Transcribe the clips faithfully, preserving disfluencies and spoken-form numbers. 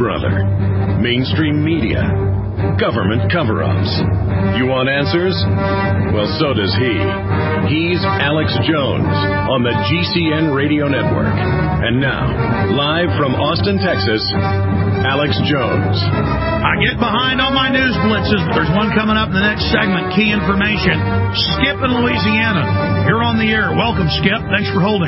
brother? Mainstream media? Government cover-ups? You want answers? Well, so does he. He's Alex Jones on the G C N Radio Network. And now, live from Austin, Texas, Alex Jones. I get behind on my news blitzes, but there's one coming up in the next segment. Key information. Skip in Louisiana. You're on the air. Welcome, Skip. Thanks for holding.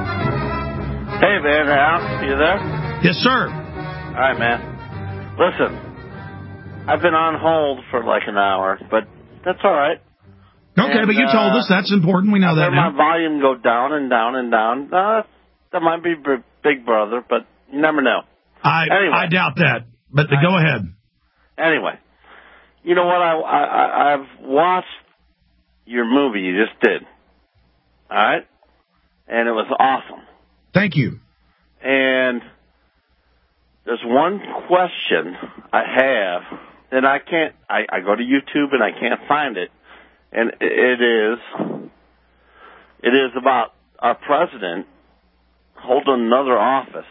Hey, man. Al, you there? Yes, sir. All right, man. Listen. I've been on hold for like an hour, but that's all right. Okay, and, but you uh, told us that's important. We know that now. My volume go down and down and down. Uh, that might be Big Brother, but you never know. I anyway. I doubt that, but I, go ahead. Anyway, you know what? I, I I've watched your movie you just did. All right, and it was awesome. Thank you. And there's one question I have. And I can't, I, I go to YouTube and I can't find it. And it is, it is about our president holding another office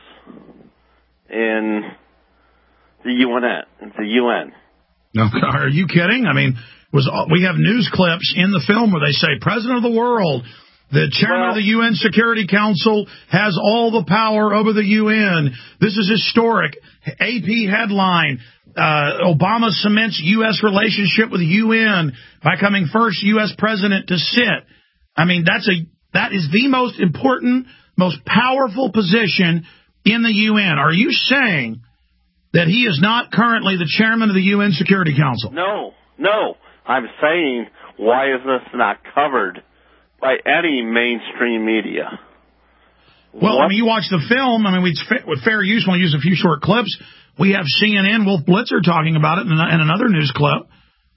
in the U N. The U N. No, are you kidding? I mean, was we have news clips in the film where they say, President of the world, the chairman well, of the U N Security Council has all the power over the U N. This is historic. A P headline. Uh, Obama cements U S relationship with the U N by becoming first U S president to sit. I mean, that's a that is the most important, most powerful position in the U N. Are you saying that he is not currently the chairman of the U N Security Council? No, no. I'm saying, why is this not covered by any mainstream media? Well, what? I mean, you watch the film. I mean, we, with fair use, we'll use a few short clips. We have C N N, Wolf Blitzer talking about it in another news clip.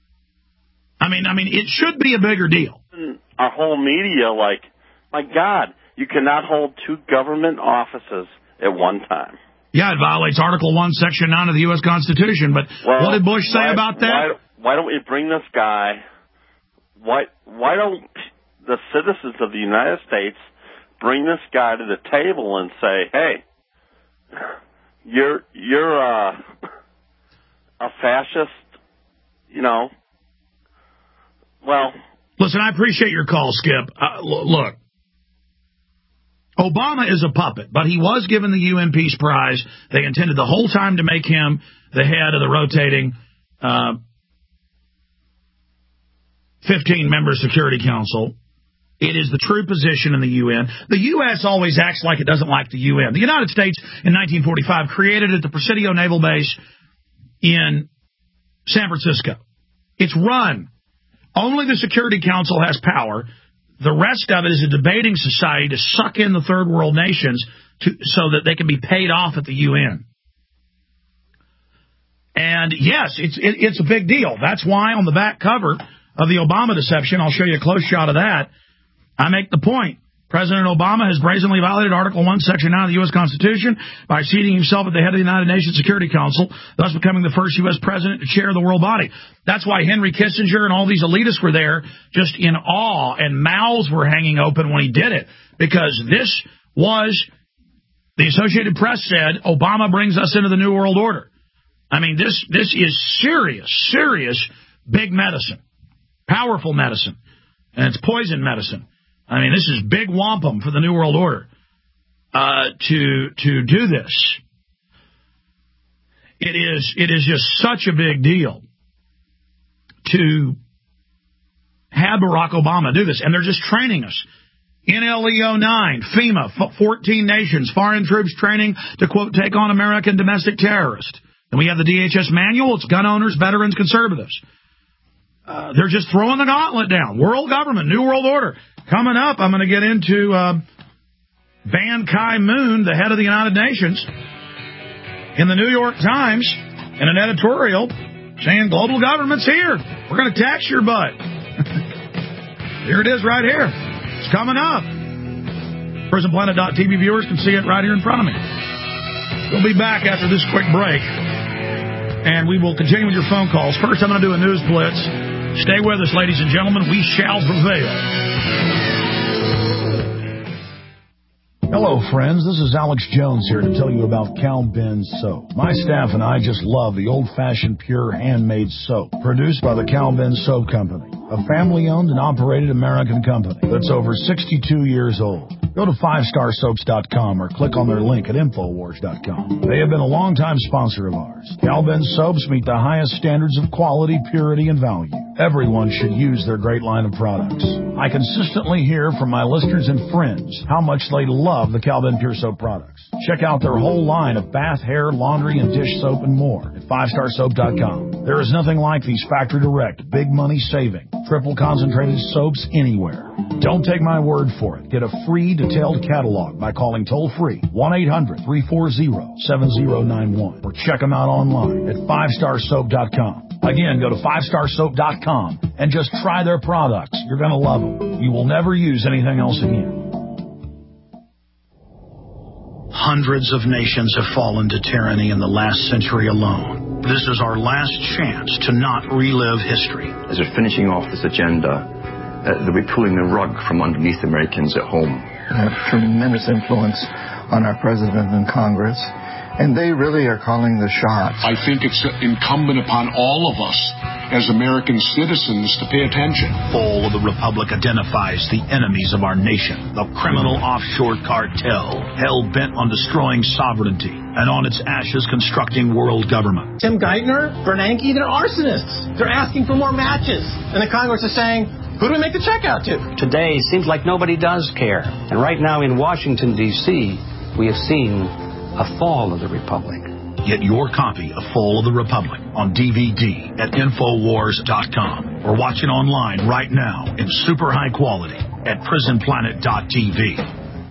I mean, I mean, it should be a bigger deal. Our whole media, like, my God, you cannot hold two government offices at one time. Yeah, it violates Article one, Section nine of the U S Constitution. But well, what did Bush say why, about that? Why, why don't we bring this guy? Why, why don't the citizens of the United States bring this guy to the table and say, hey, You're you're uh, a fascist, you know. Well, listen, I appreciate your call, Skip. Uh, look, Obama is a puppet, but he was given the U N Peace Prize. They intended the whole time to make him the head of the rotating uh, fifteen-member Security Council. It is the true position in the U N. The U S always acts like it doesn't like the U N. The United States, in nineteen forty-five, created at the Presidio Naval Base in San Francisco. It's run. Only the Security Council has power. The rest of it is a debating society to suck in the third world nations to, so that they can be paid off at the U N. And, yes, it's it, it's a big deal. That's why on the back cover of the Obama deception, I'll show you a close shot of that, I make the point. President Obama has brazenly violated Article one, Section nine of the U S Constitution by seating himself at the head of the United Nations Security Council, thus becoming the first U S president to chair the world body. That's why Henry Kissinger and all these elitists were there just in awe, and mouths were hanging open when he did it, because this was, the Associated Press said, Obama brings us into the New World Order. I mean, this this is serious, serious big medicine, powerful medicine, and it's poison medicine. I mean, this is big wampum for the New World Order uh, to to do this. It is it is just such a big deal to have Barack Obama do this, and they're just training us. N L E O nine, FEMA, fourteen nations, foreign troops training to, quote, take on American domestic terrorists. And we have the D H S manual. It's gun owners, veterans, conservatives. Uh, they're just throwing the gauntlet down. World government, New World Order. Coming up, I'm going to get into uh, Ban Ki-moon, the head of the United Nations, in the New York Times, in an editorial saying global government's here. We're going to tax your butt. Here it is right here. It's coming up. Prison Planet dot T V viewers can see it right here in front of me. We'll be back after this quick break, and we will continue with your phone calls. First, I'm going to do a news blitz. Stay with us, ladies and gentlemen. We shall prevail. Hello, friends. This is Alex Jones here to tell you about Cal Ben Soap. My staff and I just love the old-fashioned, pure, handmade soap produced by the Cal Ben Soap Company, a family-owned and operated American company that's over sixty-two years old. Go to five star soaps dot com or click on their link at infowars dot com. They have been a longtime sponsor of ours. Cal Ben Soaps meet the highest standards of quality, purity, and value. Everyone should use their great line of products. I consistently hear from my listeners and friends how much they love the Cal Ben Pure Soap products. Check out their whole line of bath, hair, laundry, and dish soap and more at five star soap dot com. There is nothing like these factory direct, big money saving, triple concentrated soaps anywhere. Don't take my word for it. Get a free detailed catalog by calling toll free one eight hundred, three four zero, seven zero nine one or check them out online at five star soap dot com. Again, go to five star soap dot com and just try their products. You're going to love them. You will never use anything else again. Hundreds of nations have fallen to tyranny in the last century alone. This is our last chance to not relive history. As we're finishing off this agenda, uh, they'll be pulling the rug from underneath Americans at home. They have tremendous influence on our president and Congress, and they really are calling the shots. I think it's incumbent upon all of us as American citizens to pay attention. Fall of the Republic identifies the enemies of our nation, the criminal offshore cartel, hell-bent on destroying sovereignty, and on its ashes constructing world government. Tim Geithner, Bernanke, they're arsonists. They're asking for more matches. And the Congress is saying, who do we make the check out to? Today seems like nobody does care. And right now in Washington, D C, we have seen a fall of the Republic. Get your copy of Fall of the Republic on D V D at infowars dot com or watch it online right now in super high quality at prison planet dot t v.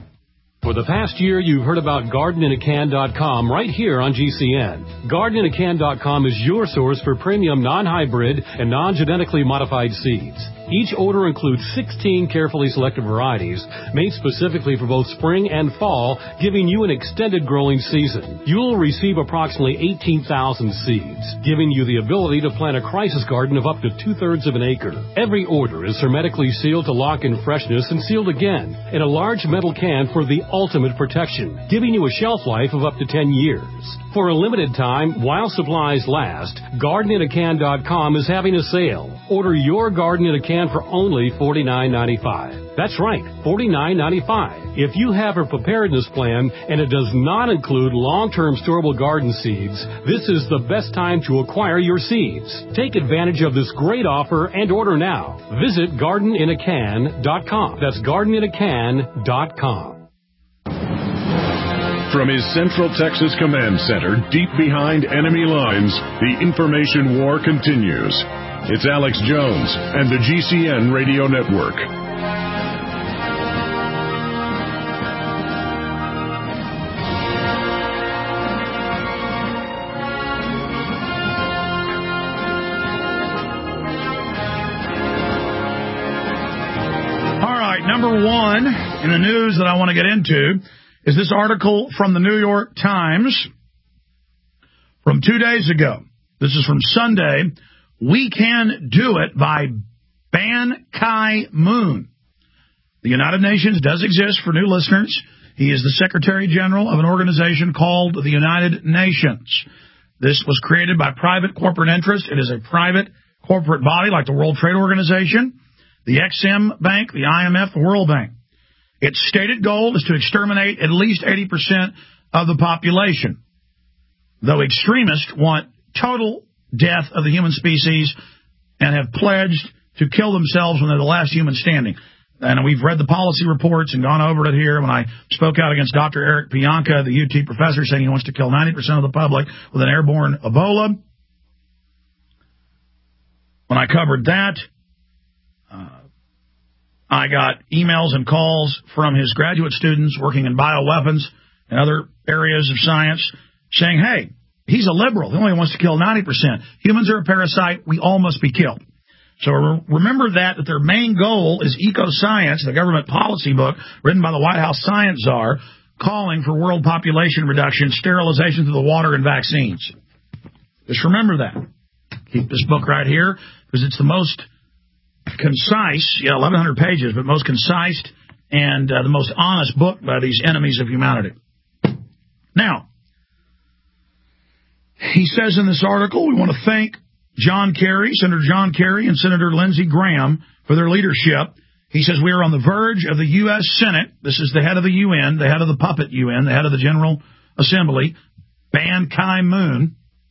For the past year, you've heard about garden in a can dot com right here on G C N. garden in a can dot com is your source for premium non-hybrid and non-genetically modified seeds. Each order includes sixteen carefully selected varieties made specifically for both spring and fall, giving you an extended growing season. You'll receive approximately eighteen thousand seeds, giving you the ability to plant a crisis garden of up to two-thirds of an acre. Every order is hermetically sealed to lock in freshness and sealed again in a large metal can for the ultimate protection, giving you a shelf life of up to ten years. For a limited time, while supplies last, garden in a can dot com is having a sale. Order your garden in a can for only forty-nine ninety-five. That's right, forty-nine ninety-five. If you have a preparedness plan and it does not include long-term storable garden seeds, this is the best time to acquire your seeds. Take advantage of this great offer and order now. Visit garden in a can dot com. That's garden in a can dot com. From his Central Texas Command Center, deep behind enemy lines, the information war continues. It's Alex Jones and the G C N Radio Network. All right, number one in the news that I want to get into is this article from the New York Times from two days ago. This is from Sunday. We Can Do It by Ban Ki-moon. The United Nations does exist for new listeners. He is the Secretary General of an organization called the United Nations. This was created by private corporate interest. It is a private corporate body like the World Trade Organization, the Ex-Im Bank, the I M F, the World Bank. Its stated goal is to exterminate at least eighty percent of the population, though extremists want total death of the human species and have pledged to kill themselves when they're the last human standing. And we've read the policy reports and gone over it here when I spoke out against Doctor Eric Pianka, the U T professor, saying he wants to kill ninety percent of the public with an airborne Ebola. When I covered that, uh, I got emails and calls from his graduate students working in bioweapons and other areas of science saying, hey, he's a liberal. He only wants to kill ninety percent. Humans are a parasite. We all must be killed. So remember that, that their main goal is eco-science, the government policy book written by the White House science czar, calling for world population reduction, sterilization through the water, and vaccines. Just remember that. Keep this book right here because it's the most concise, yeah, eleven hundred pages, but most concise and uh, the most honest book by these enemies of humanity. Now, he says in this article, we want to thank John Kerry, Senator John Kerry, and Senator Lindsey Graham for their leadership. He says we are on the verge of the U S Senate. This is the head of the U N, the head of the puppet U N, the head of the General Assembly, Ban Ki-moon.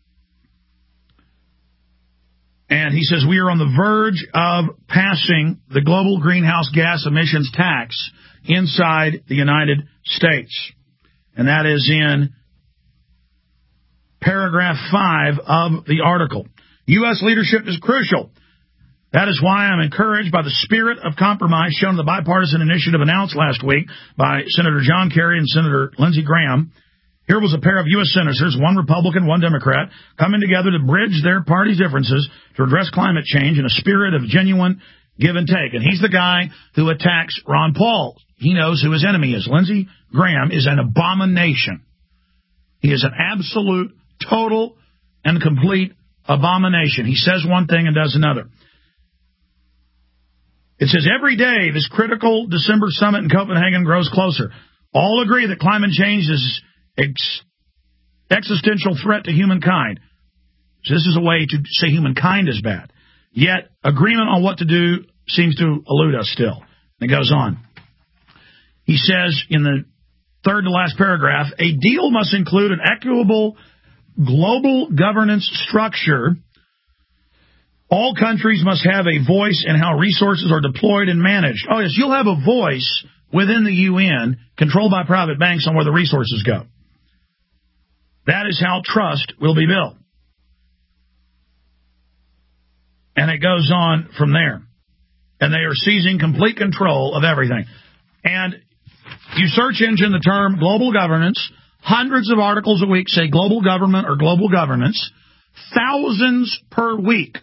And he says we are on the verge of passing the global greenhouse gas emissions tax inside the United States. And that is in paragraph five of the article. U S leadership is crucial. That is why I'm encouraged by the spirit of compromise shown in the bipartisan initiative announced last week by Senator John Kerry and Senator Lindsey Graham. Here was a pair of U S senators, one Republican, one Democrat, coming together to bridge their party differences to address climate change in a spirit of genuine give and take. And he's the guy who attacks Ron Paul. He knows who his enemy is. Lindsey Graham is an abomination. He is an absolute, total, and complete abomination. He says one thing and does another. It says, every day this critical December summit in Copenhagen grows closer. All agree that climate change is ex- existential threat to humankind. So this is a way to say humankind is bad. Yet agreement on what to do seems to elude us still. And it goes on. He says in the third to last paragraph, a deal must include an equitable global governance structure. All countries must have a voice in how resources are deployed and managed. Oh, yes, you'll have a voice within the U N controlled by private banks on where the resources go. That is how trust will be built. And it goes on from there. And they are seizing complete control of everything. And you search engine the term global governance. Hundreds of articles a week say global government or global governance. Thousands per week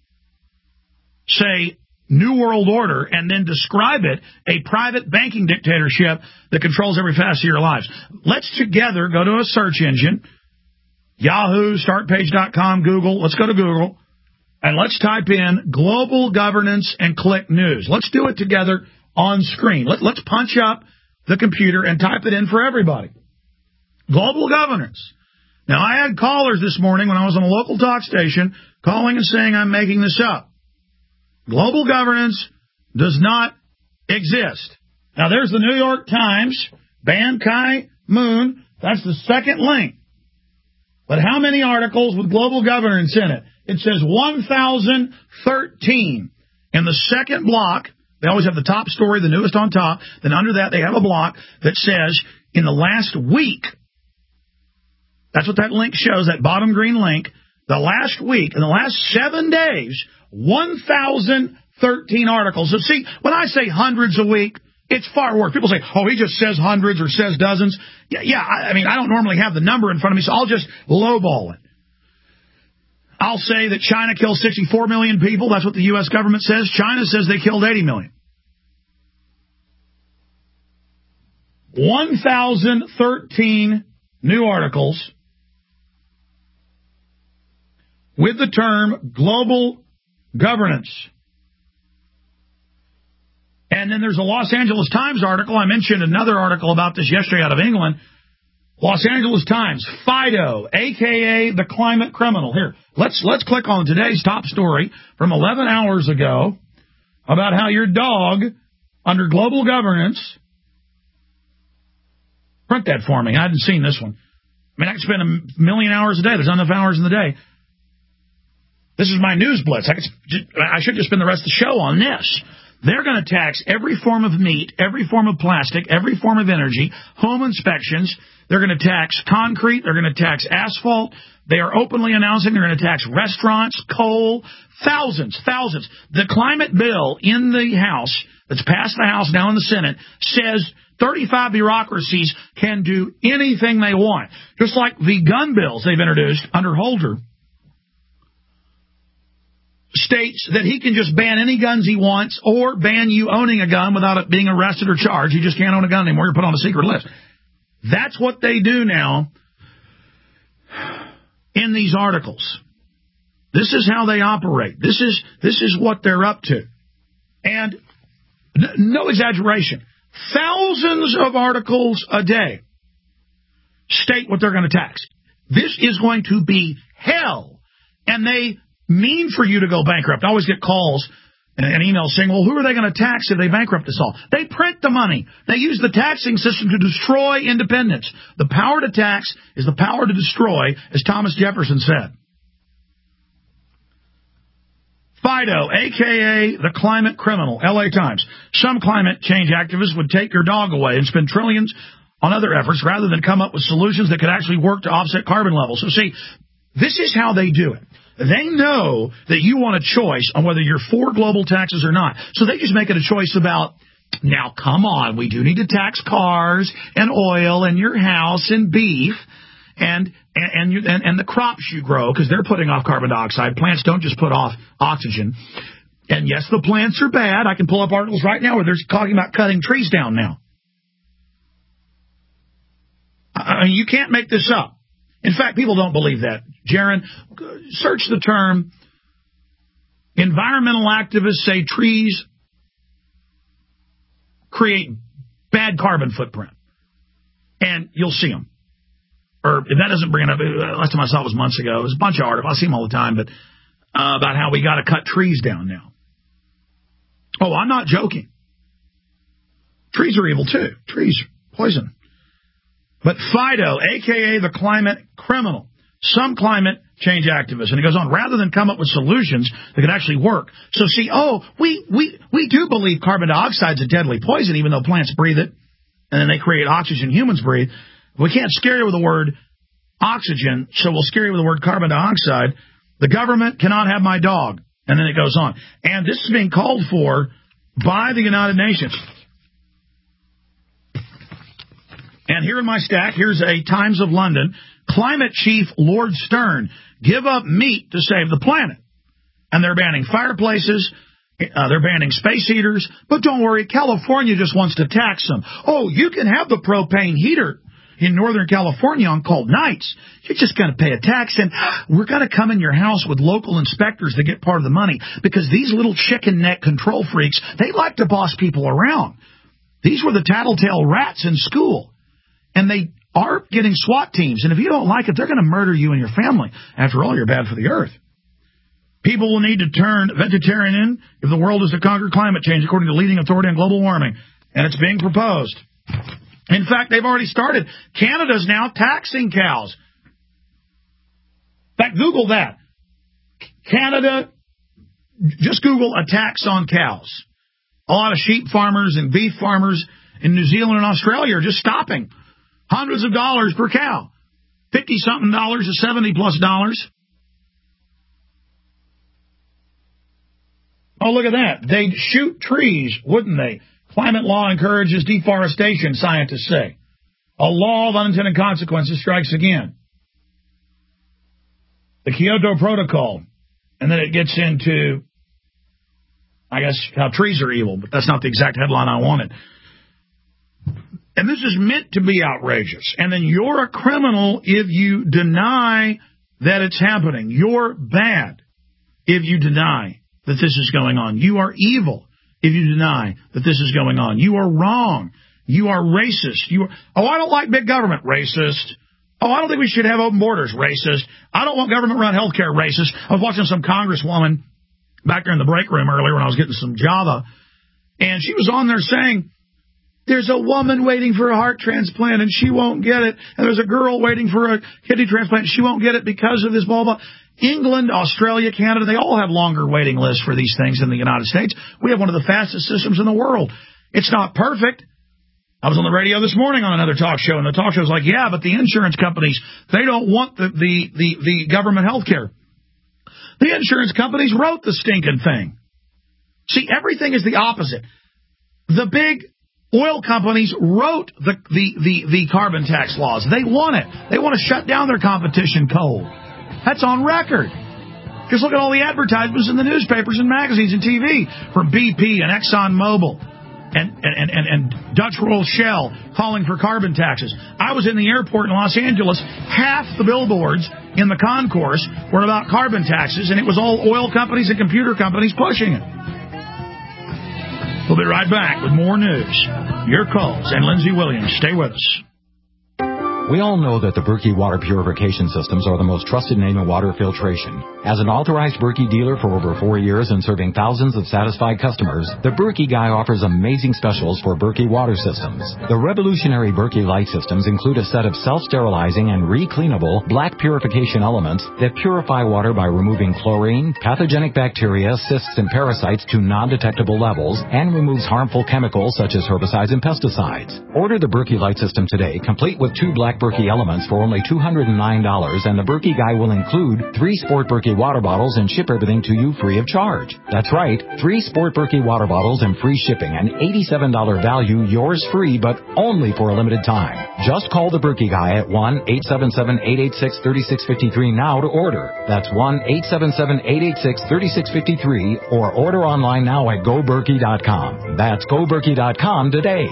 say New World Order and then describe it a private banking dictatorship that controls every facet of your lives. Let's together go to a search engine, Yahoo, start page dot com, Google. Let's go to Google and let's type in global governance and click news. Let's do it together on screen. Let, let's punch up the computer and type it in for everybody. Global governance. Now, I had callers this morning when I was on a local talk station calling and saying I'm making this up. Global governance does not exist. Now, there's the New York Times, Ban Ki-moon. That's the second link. But how many articles with global governance in it? It says one thousand thirteen. In the second block, they always have the top story, the newest on top. Then under that, they have a block that says, in the last week, that's what that link shows, that bottom green link, the last week, in the last seven days, one thousand thirteen articles. So see, when I say hundreds a week, it's far worse. People say, oh, he just says hundreds or says dozens. Yeah, yeah. I, I mean, I don't normally have the number in front of me, so I'll just lowball it. I'll say that China killed sixty-four million people. That's what the U S government says. China says they killed eighty million. one thousand thirteen new articles with the term global governance. And then there's a Los Angeles Times article. I mentioned another article about this yesterday out of England. Los Angeles Times, Fido, a k a the climate criminal. Here, let's let's click on today's top story from eleven hours ago about how your dog, under global governance, print that for me. I hadn't seen this one. I mean, I could spend a million hours a day. There's not enough hours in the day. This is my news blitz. I, could, I should just spend the rest of the show on this. They're going to tax every form of meat, every form of plastic, every form of energy, home inspections. They're going to tax concrete. They're going to tax asphalt. They are openly announcing they're going to tax restaurants, coal, thousands, thousands. The climate bill in the House, that's passed the House, now in the Senate, says thirty-five bureaucracies can do anything they want. Just like the gun bills they've introduced under Holder states that he can just ban any guns he wants or ban you owning a gun without it being arrested or charged. You just can't own a gun anymore. You're put on a secret list. That's what they do now in these articles. This is how they operate. This is this is what they're up to. And n- no exaggeration. thousands of articles a day state what they're going to tax. This is going to be hell. And they mean for you to go bankrupt. I always get calls and emails saying, well, who are they going to tax if they bankrupt us all? They print the money. They use the taxing system to destroy independence. The power to tax is the power to destroy, as Thomas Jefferson said. Fido, a k a the climate criminal, L A Times. Some climate change activists would take your dog away and spend trillions on other efforts rather than come up with solutions that could actually work to offset carbon levels. So, see, this is how they do it. They know that you want a choice on whether you're for global taxes or not. So they just make it a choice about, now, come on, we do need to tax cars and oil and your house and beef and and and, you, and, and the crops you grow, because they're putting off carbon dioxide. Plants don't just put off oxygen. And, yes, the plants are bad. I can pull up articles right now where they're talking about cutting trees down now. I mean, you can't make this up. In fact, people don't believe that. Jaron, search the term. Environmental activists say trees create bad carbon footprint. And you'll see them. Or if that doesn't bring it up, last time I saw it was months ago. It was a bunch of articles. I see them all the time, but uh, about how we got to cut trees down now. Oh, I'm not joking. Trees are evil, too. Trees are poison. But Fido, a k a the climate criminal, some climate change activists, and he goes on, rather than come up with solutions that could actually work. So, see, oh, we, we, we do believe carbon dioxide is a deadly poison, even though plants breathe it, and then they create oxygen humans breathe. We can't scare you with the word oxygen, so we'll scare you with the word carbon dioxide. The government cannot have my dog. And then it goes on. And this is being called for by the United Nations. And here in my stack, here's a Times of London. Climate chief Lord Stern, give up meat to save the planet. And they're banning fireplaces. Uh, they're banning space heaters. But don't worry, California just wants to tax them. Oh, you can have the propane heater in Northern California on cold nights. You're just going to pay a tax. And we're going to come in your house with local inspectors to get part of the money. Because these little chicken neck control freaks, they like to boss people around. These were the tattletale rats in school. And they are getting SWAT teams. And if you don't like it, they're going to murder you and your family. After all, you're bad for the earth. People will need to turn vegetarian if the world is to conquer climate change, according to leading authority on global warming. And it's being proposed. In fact, they've already started. Canada's now taxing cows. In fact, Google that. Canada, just Google a tax on cows. A lot of sheep farmers and beef farmers in New Zealand and Australia are just stopping. Hundreds of dollars per cow. fifty-something dollars to seventy-plus dollars. Oh, look at that. They'd shoot trees, wouldn't they? Climate law encourages deforestation, scientists say. A law of unintended consequences strikes again. The Kyoto Protocol. And then it gets into, I guess, how trees are evil, but that's not the exact headline I wanted. And this is meant to be outrageous. And then you're a criminal if you deny that it's happening. You're bad if you deny that this is going on. You are evil if you deny that this is going on. You are wrong. You are racist. You are, oh, I don't like big government. Racist. Oh, I don't think we should have open borders. Racist. I don't want government-run health care. Racist. I was watching some congresswoman back there in the break room earlier when I was getting some Java, and she was on there saying, there's a woman waiting for a heart transplant, and she won't get it. And there's a girl waiting for a kidney transplant, and she won't get it because of this blah, blah. England, Australia, Canada, they all have longer waiting lists for these things than the United States. We have one of the fastest systems in the world. It's not perfect. I was on the radio this morning on another talk show, and the talk show was like, yeah, but the insurance companies, they don't want the, the, the, the government health care. The insurance companies wrote the stinking thing. See, everything is the opposite. The big oil companies wrote the, the, the, the carbon tax laws. They want it. They want to shut down their competition coal. That's on record. Just look at all the advertisements in the newspapers and magazines and T V for B P and ExxonMobil and, and, and, and Dutch Royal Shell calling for carbon taxes. I was in the airport in Los Angeles. Half the billboards in the concourse were about carbon taxes, and it was all oil companies and computer companies pushing it. We'll be right back with more news, your calls, and Lindsey Williams. Stay with us. We all know that the Berkey water purification systems are the most trusted name in water filtration. As an authorized Berkey dealer for over four years and serving thousands of satisfied customers, the Berkey Guy offers amazing specials for Berkey water systems. The revolutionary Berkey Light systems include a set of self-sterilizing and re-cleanable black purification elements that purify water by removing chlorine, pathogenic bacteria, cysts, and parasites to non-detectable levels, and removes harmful chemicals such as herbicides and pesticides. Order the Berkey Light system today, complete with two black Berkey elements for only two hundred nine dollars, and the Berkey Guy will include three Sport Berkey water bottles and ship everything to you free of charge. That's right, three Sport Berkey water bottles and free shipping, an eighty-seven dollars value, yours free, but only for a limited time. Just call the Berkey Guy at one eight seven seven, eight eight six, three six five three now to order. That's one eight seven seven, eight eight six, three six five three, or order online now at go berkey dot com. That's go berkey dot com today.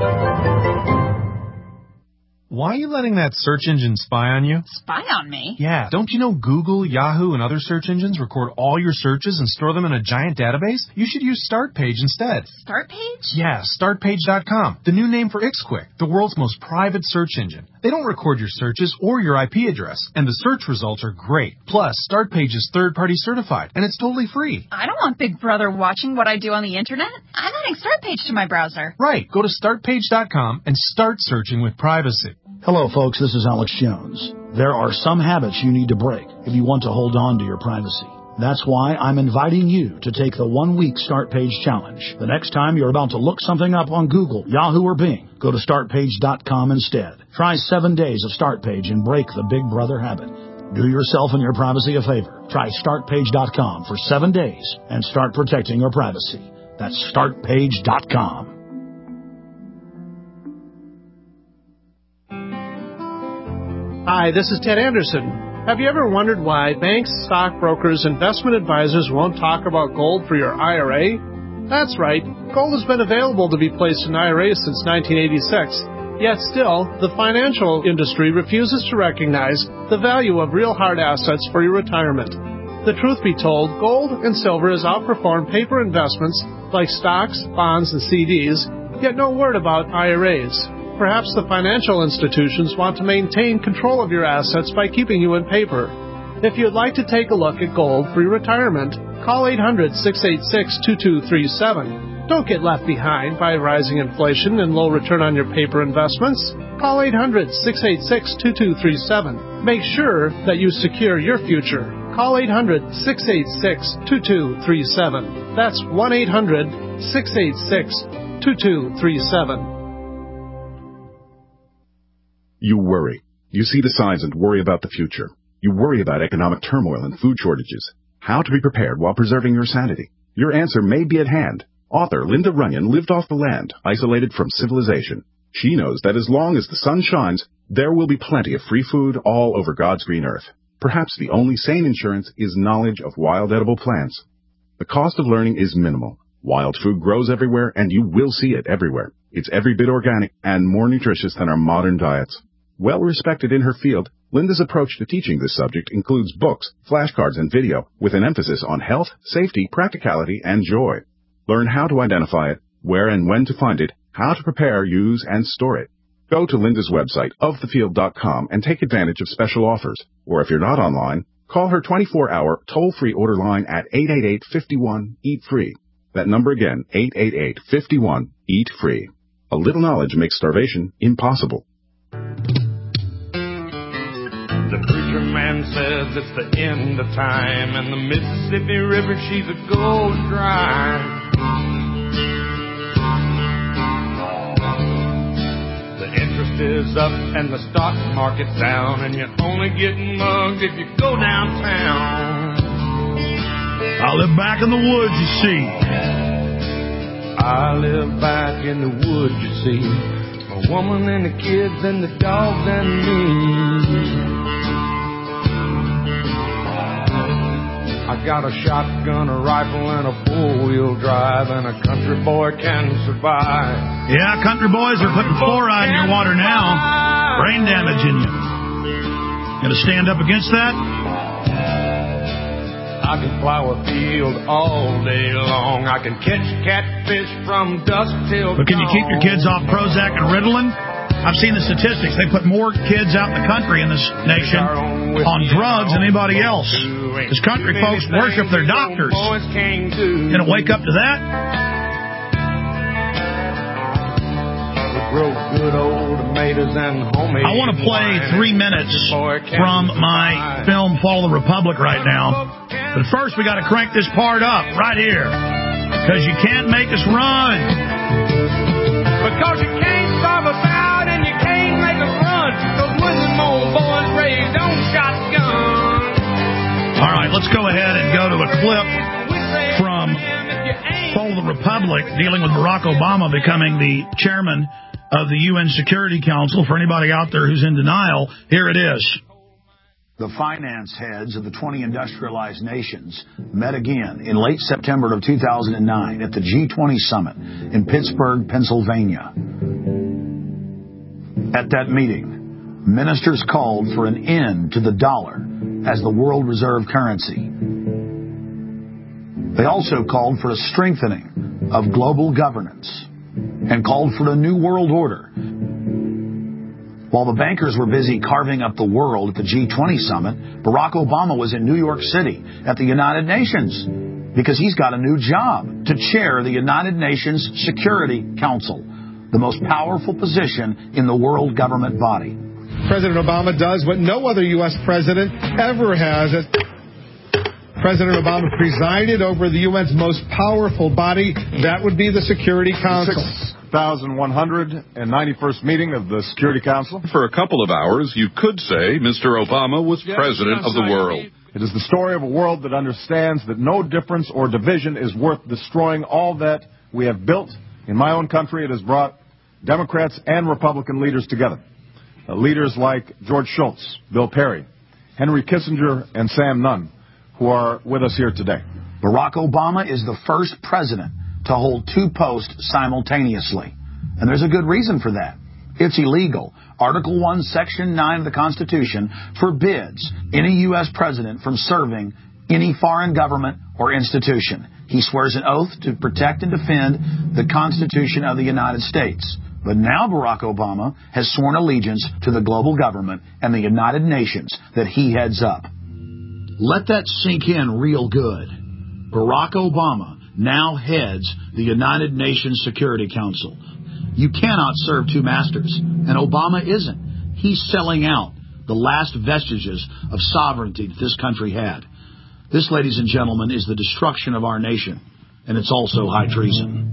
Why are you letting that search engine spy on you? Spy on me? Yeah, don't you know Google, Yahoo, and other search engines record all your searches and store them in a giant database? You should use StartPage instead. StartPage? Yeah, start page dot com, the new name for IxQuick, the world's most private search engine. They don't record your searches or your I P address, and the search results are great. Plus, StartPage is third-party certified, and it's totally free. I don't want Big Brother watching what I do on the internet. I'm adding StartPage to my browser. Right, go to start page dot com and start searching with privacy. Hello, folks. This is Alex Jones. There are some habits you need to break if you want to hold on to your privacy. That's why I'm inviting you to take the one-week Start Page Challenge. The next time you're about to look something up on Google, Yahoo, or Bing, go to start page dot com instead. Try seven days of Start Page and break the Big Brother habit. Do yourself and your privacy a favor. Try start page dot com for seven days and start protecting your privacy. That's start page dot com. Hi, this is Ted Anderson. Have you ever wondered why banks, stockbrokers, investment advisors won't talk about gold for your I R A? That's right. Gold has been available to be placed in I R As since nineteen eighty-six. Yet still, the financial industry refuses to recognize the value of real hard assets for your retirement. The truth be told, gold and silver has outperformed paper investments like stocks, bonds, and C Ds, yet no word about I R As. Perhaps the financial institutions want to maintain control of your assets by keeping you in paper. If you'd like to take a look at gold for your retirement, call eight hundred, six eight six, two two three seven. Don't get left behind by rising inflation and low return on your paper investments. Call eight hundred, six eight six, two two three seven. Make sure that you secure your future. Call eight hundred, six eight six, two two three seven. That's one eight hundred, six eight six, two two three seven. You worry. You see the signs and worry about the future. You worry about economic turmoil and food shortages. How to be prepared while preserving your sanity. Your answer may be at hand. Author Linda Runyon lived off the land, isolated from civilization. She knows that as long as the sun shines, there will be plenty of free food all over God's green earth. Perhaps the only sane insurance is knowledge of wild edible plants. The cost of learning is minimal. Wild food grows everywhere, and you will see it everywhere. It's every bit organic and more nutritious than our modern diets. Well respected in her field, Linda's approach to teaching this subject includes books, flashcards, and video with an emphasis on health, safety, practicality, and joy. Learn how to identify it, where and when to find it, how to prepare, use, and store it. Go to Linda's website, of the field dot com, and take advantage of special offers. Or if you're not online, call her twenty-four hour toll-free order line at eight eight eight, five one, eat free. That number again, eight eight eight, five one, eat free. A little knowledge makes starvation impossible. The preacher man says it's the end of time, and the Mississippi River, she's a going dry. The interest is up and the stock market's down, and you're only getting mugged if you go downtown. I live back in the woods, you see. I live back in the woods, you see. A woman and the kids and the dogs and me. I got a shotgun, a rifle, and a four-wheel drive, and a country boy can survive. Yeah, country boys are putting fluoride in your water now. Brain damage in you. Gonna stand up against that? I can plow a field all day long. I can catch catfish from dusk till dawn. But can you keep your kids off Prozac and Ritalin? I've seen the statistics. They put more kids out in the country in this nation on drugs than anybody else. Because country folks worship their doctors. Gonna wake up to that? I want to play three minutes from my film Fall of the Republic right now. But first, we got to crank this part up right here. Because you can't make us run. Because you can't starve us out and you can't make us run. Those Muslim old boys raised on shotguns. All right, let's go ahead and go to a clip from Fall of the Republic dealing with Barack Obama becoming the chairman of the U N Security Council. For anybody out there who's in denial, here it is. The finance heads of the twenty industrialized nations met again in late September of two thousand nine at the G twenty summit in Pittsburgh, Pennsylvania. At that meeting, ministers called for an end to the dollar as the world reserve currency. They also called for a strengthening of global governance and called for a new world order. While the bankers were busy carving up the world at the G twenty summit, Barack Obama was in New York City at the United Nations because he's got a new job to chair the United Nations Security Council, the most powerful position in the world government body. President Obama does what no other U S president ever has. President Obama presided over the U N's most powerful body. That would be the Security Council. six thousand one hundred ninety-first meeting of the Security Council. For a couple of hours, you could say Mister Obama was yes, president of the world. It is the story of a world that understands that no difference or division is worth destroying all that we have built. In my own country, it has brought Democrats and Republican leaders together. Uh, leaders like George Shultz, Bill Perry, Henry Kissinger, and Sam Nunn, who are with us here today. Barack Obama is the first president to hold two posts simultaneously. And there's a good reason for that. It's illegal. Article one, Section nine of the Constitution forbids any U S president from serving any foreign government or institution. He swears an oath to protect and defend the Constitution of the United States. But now Barack Obama has sworn allegiance to the global government and the United Nations that he heads up. Let that sink in real good. Barack Obama now heads the United Nations Security Council. You cannot serve two masters, and Obama isn't. He's selling out the last vestiges of sovereignty that this country had. This, ladies and gentlemen, is the destruction of our nation, and it's also high treason.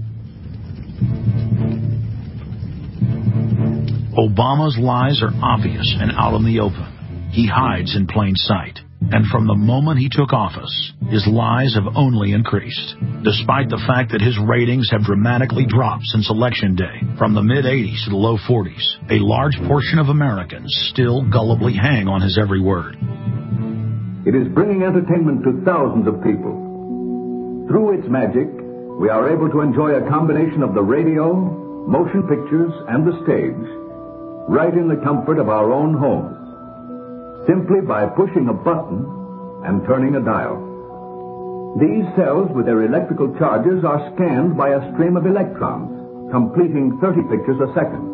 Obama's lies are obvious and out in the open. He hides in plain sight. And from the moment he took office, his lies have only increased, despite the fact that his ratings have dramatically dropped since Election Day, from the mid eighties to the low forties. A large portion of Americans still gullibly hang on his every word. It is bringing entertainment to thousands of people. Through its magic, we are able to enjoy a combination of the radio, motion pictures, and the stage, right in the comfort of our own homes, simply by pushing a button and turning a dial. These cells with their electrical charges are scanned by a stream of electrons, completing thirty pictures a second.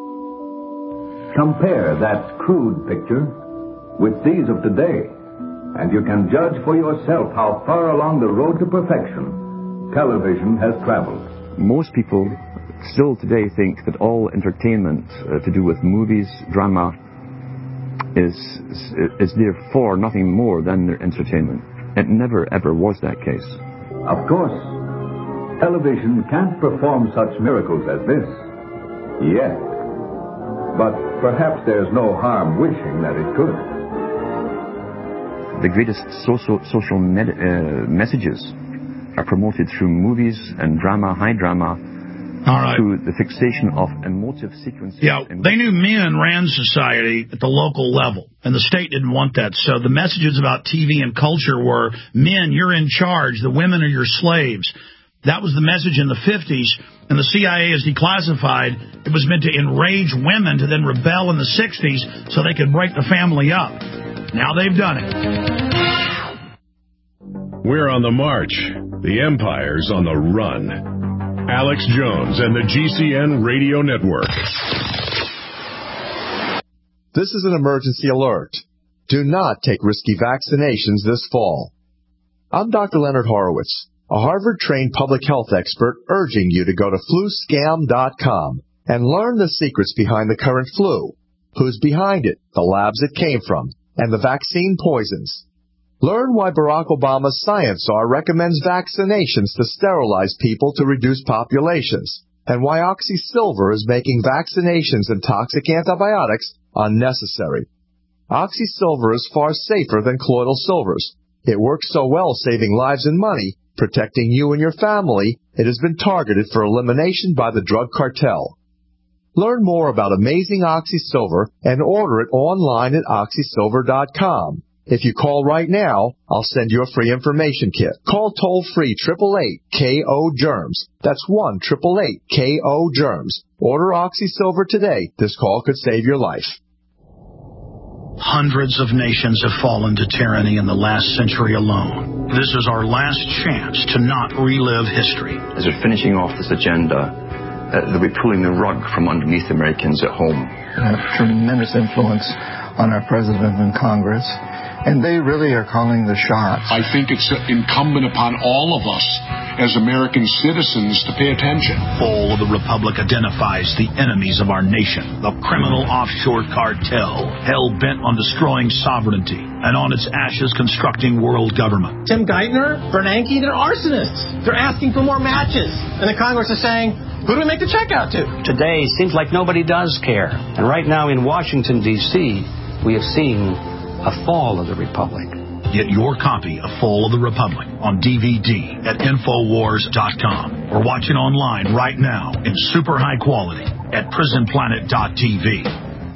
Compare that crude picture with these of today, and you can judge for yourself how far along the road to perfection television has traveled. Most people still today think that all entertainment uh, to do with movies, drama, is, is therefore nothing more than their entertainment. It never ever was that case. Of course, television can't perform such miracles as this, yet. But perhaps there's no harm wishing that it could. The greatest social, social med- uh, messages are promoted through movies and drama, high drama, All right. through the fixation of emotive sequences. Yeah, they knew men ran society at the local level, and the state didn't want that. So the messages about T V and culture were, men, you're in charge, the women are your slaves. That was the message in the fifties, and the C I A is declassified. It was meant to enrage women to then rebel in the sixties so they could break the family up. Now they've done it. We're on the march. The empire's on the run. Alex Jones and the G C N Radio Network. This is an emergency alert. Do not take risky vaccinations this fall. I'm Doctor Leonard Horowitz, a Harvard-trained public health expert urging you to go to flu scam dot com and learn the secrets behind the current flu, who's behind it, the labs it came from, and the vaccine poisons. Learn why Barack Obama's science czar recommends vaccinations to sterilize people to reduce populations, and why OxySilver is making vaccinations and toxic antibiotics unnecessary. OxySilver is far safer than colloidal silvers. It works so well saving lives and money, protecting you and your family, it has been targeted for elimination by the drug cartel. Learn more about amazing OxySilver and order it online at Oxy Silver dot com. If you call right now, I'll send you a free information kit. Call toll-free eight eight eight K O germs. That's one eight eight eight K O germs. Order OxySilver today. This call could save your life. Hundreds of nations have fallen to tyranny in the last century alone. This is our last chance to not relive history. As we're finishing off this agenda, uh, they'll be pulling the rug from underneath Americans at home. They have tremendous influence on our president and Congress, and they really are calling the shots. I think it's incumbent upon all of us as American citizens to pay attention. Fall of the Republic identifies the enemies of our nation, the criminal offshore cartel, hell-bent on destroying sovereignty, and on its ashes constructing world government. Tim Geithner, Bernanke, they're arsonists. They're asking for more matches. And the Congress is saying, who do we make the check out to? Today seems like nobody does care. And right now in Washington, D C, we have seen a fall of the Republic. Get your copy of Fall of the Republic on D V D at Infowars dot com or watch it online right now in super high quality at Prison Planet dot T V.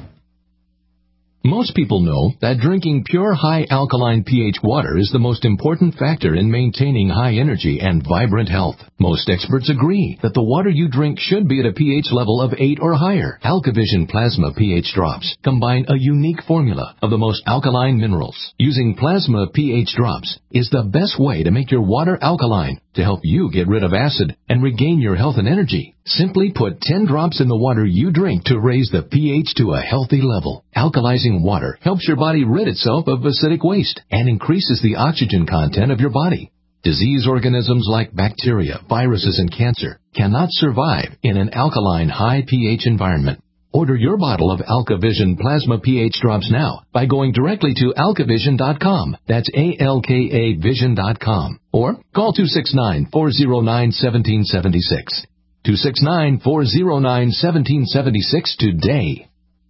Most people know that drinking pure high alkaline pH water is the most important factor in maintaining high energy and vibrant health. Most experts agree that the water you drink should be at a pH level of eight or higher. AlkaVision Plasma pH drops combine a unique formula of the most alkaline minerals. Using Plasma pH drops is the best way to make your water alkaline to help you get rid of acid and regain your health and energy. Simply put ten drops in the water you drink to raise the pH to a healthy level. Alkalizing water helps your body rid itself of acidic waste and increases the oxygen content of your body. Disease organisms like bacteria, viruses, and cancer cannot survive in an alkaline high pH environment. Order your bottle of AlkaVision Plasma pH drops now by going directly to Alka Vision dot com. That's A L K A Vision dot com. Or call two six nine, four zero nine, one seven seven six. two six nine, four zero nine, one seven seven six today.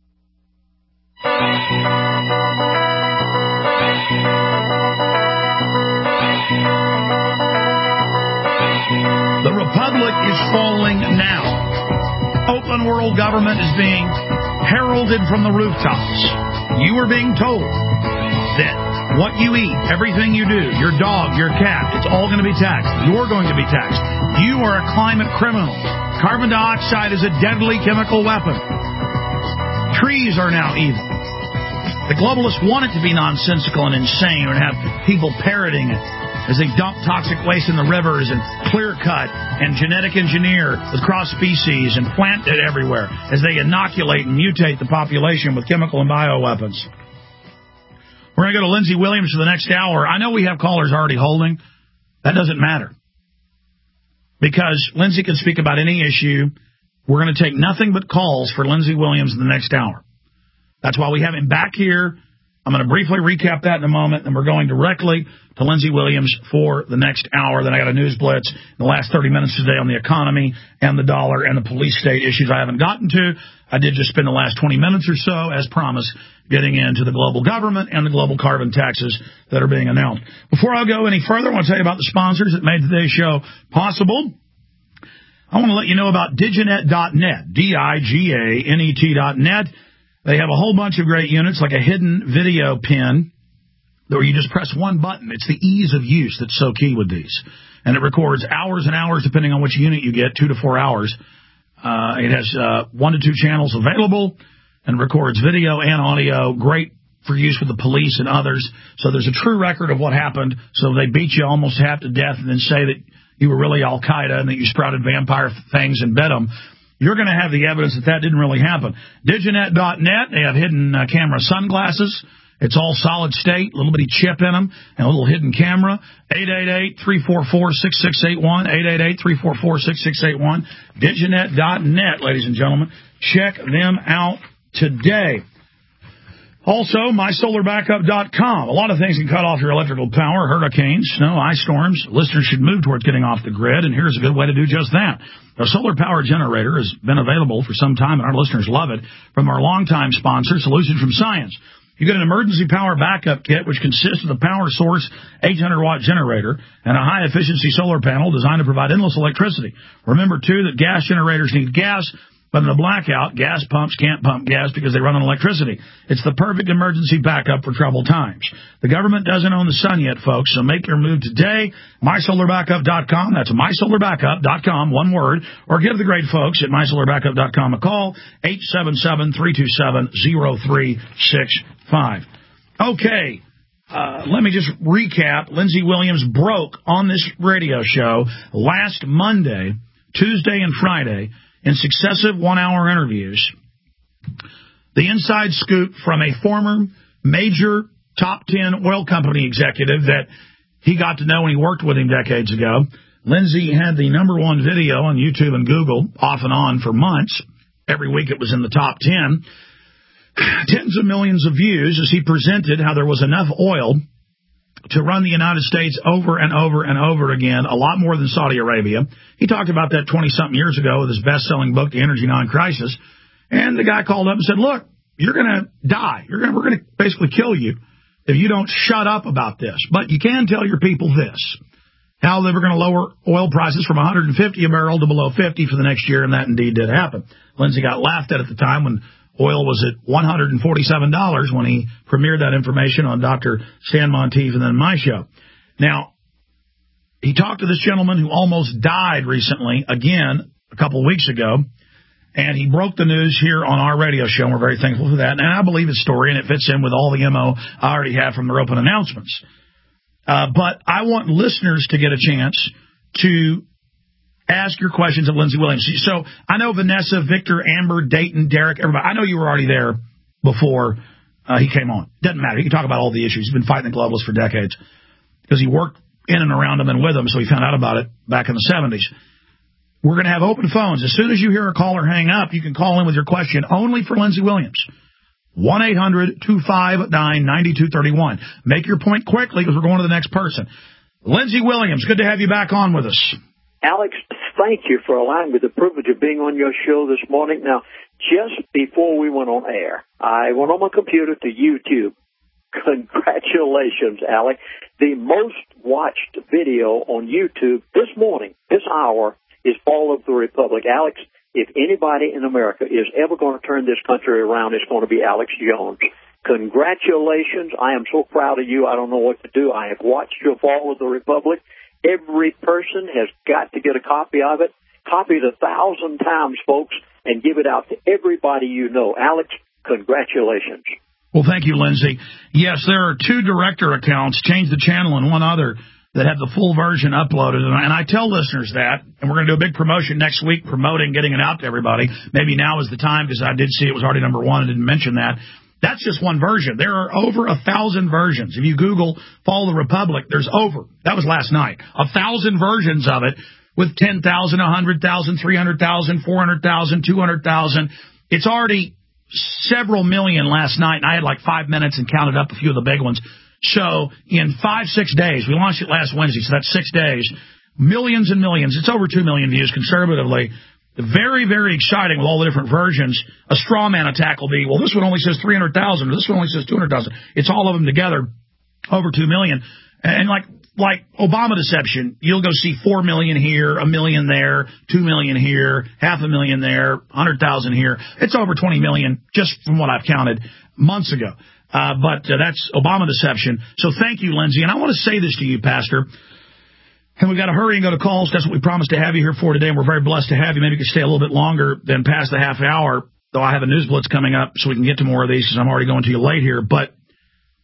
The Republic is falling now. Open world government is being heralded from the rooftops. You are being told that what you eat, everything you do, your dog, your cat, it's all going to be taxed. You're going to be taxed. You are a climate criminal. Carbon dioxide is a deadly chemical weapon. Trees are now evil. The globalists want it to be nonsensical and insane and have people parroting it as they dump toxic waste in the rivers and clear cut and genetic engineer with cross species and plant it everywhere as they inoculate and mutate the population with chemical and bioweapons. We're going to go to Lindsey Williams for the next hour. I know we have callers already holding. That doesn't matter. Because Lindsey can speak about any issue. We're going to take nothing but calls for Lindsey Williams in the next hour. That's why we have him back here. I'm going to briefly recap that in a moment, and we're going directly to Lindsey Williams for the next hour. Then I got a news blitz in the last thirty minutes today on the economy and the dollar and the police state issues I haven't gotten to. I did just spend the last twenty minutes or so, as promised, getting into the global government and the global carbon taxes that are being announced. Before I go any further, I want to tell you about the sponsors that made today's show possible. I want to let you know about Diginet dot net, D I G A N E T dot net. They have a whole bunch of great units, like a hidden video pin, where you just press one button. It's the ease of use that's so key with these. And it records hours and hours, depending on which unit you get, two to four hours. Uh, it has uh, one to two channels available and records video and audio. Great for use with the police and others. So there's a true record of what happened. So they beat you almost half to death and then say that you were really Al-Qaeda and that you sprouted vampire things and bet them. You're going to have the evidence that that didn't really happen. Diginet dot net, they have hidden uh, camera sunglasses. It's all solid state, a little bitty chip in them, and a little hidden camera. eight eight eight, three four four, six six eight one, eight eight eight, three four four, six six eight one. Diginet dot net, ladies and gentlemen. Check them out today. Also, my solar backup dot com. A lot of things can cut off your electrical power. Hurricanes, snow, ice storms. Listeners should move towards getting off the grid, and here's a good way to do just that. A solar power generator has been available for some time, and our listeners love it, from our longtime sponsor, Solutions from Science. You get an emergency power backup kit, which consists of a power source eight hundred watt generator and a high-efficiency solar panel designed to provide endless electricity. Remember, too, that gas generators need gas, but in a blackout, gas pumps can't pump gas because they run on electricity. It's the perfect emergency backup for troubled times. The government doesn't own the sun yet, folks, so make your move today. my solar backup dot com. That's my solar backup dot com, one word. Or give the great folks at my solar backup dot com a call, eight seven seven, three two seven, zero three six five. Okay. Uh, let me just recap. Lindsey Williams broke on this radio show last Monday, Tuesday, and Friday in successive one-hour interviews, the inside scoop from a former major top ten oil company executive that he got to know when he worked with him decades ago. Lindsey had the number one video on YouTube and Google off and on for months. Every week it was in the top ten. Tens of millions of views as he presented how there was enough oil to run the United States over and over and over again, a lot more than Saudi Arabia. He talked about that twenty-something years ago with his best-selling book, The Energy Non-Crisis. And the guy called up and said, look, you're going to die. You're gonna, we're going to basically kill you if you don't shut up about this. But you can tell your people this, how they were going to lower oil prices from one hundred fifty a barrel to below fifty for the next year, and that indeed did happen. Lindsey got laughed at at the time when oil was at one hundred forty-seven dollars when he premiered that information on Doctor Stan Monteith and then my show. Now, he talked to this gentleman who almost died recently, again, a couple of weeks ago, and he broke the news here on our radio show, and we're very thankful for that. And I believe his story, and it fits in with all the M O I already have from their open announcements. Uh, but I want listeners to get a chance to ask your questions of Lindsey Williams. So I know Vanessa, Victor, Amber, Dayton, Derek, everybody. I know you were already there before uh, he came on. Doesn't matter. He can talk about all the issues. He's been fighting the globalists for decades because he worked in and around them and with them, so he found out about it back in the seventies. We're going to have open phones. As soon as you hear a caller hang up, you can call in with your question only for Lindsey Williams. one eight hundred, two five nine, nine two three one. Make your point quickly because we're going to the next person. Lindsey Williams, good to have you back on with us. Alex, thank you for allowing me the privilege of being on your show this morning. Now, just before we went on air, I went on my computer to YouTube. Congratulations, Alex. The most watched video on YouTube this morning, this hour, is Fall of the Republic. Alex, if anybody in America is ever going to turn this country around, it's going to be Alex Jones. Congratulations. I am so proud of you. I don't know what to do. I have watched your Fall of the Republic. Every person has got to get a copy of it. Copy it a thousand times, folks, and give it out to everybody you know. Alex, congratulations. Well, thank you, Lindsey. Yes, there are two director accounts, Change the Channel, and one other that have the full version uploaded. And I tell listeners that, and we're going to do a big promotion next week promoting, getting it out to everybody. Maybe now is the time because I did see it was already number one. I didn't mention that. That's just one version. There are over a thousand versions. If you Google Fall of the Republic, there's over, that was last night, a thousand versions of it with ten thousand, one hundred thousand, three hundred thousand, four hundred thousand, two hundred thousand. It's already several million last night, and I had like five minutes and counted up a few of the big ones. So in five, six days, we launched it last Wednesday, so that's six days, millions and millions. It's over two million views conservatively. Very, very exciting with all the different versions. A straw man attack will be, well, this one only says three hundred thousand, or this one only says two hundred thousand. It's all of them together, over two million. And like like Obama deception, you'll go see four million here, a million there, two million here, half a million there, one hundred thousand here. It's over twenty million just from what I've counted months ago. Uh, but uh, that's Obama deception. So thank you, Lindsey. And I want to say this to you, Pastor. And we've got to hurry and go to calls. That's what we promised to have you here for today, and we're very blessed to have you. Maybe you could stay a little bit longer than past the half hour, though I have a news blitz coming up, so we can get to more of these because I'm already going to you late here. But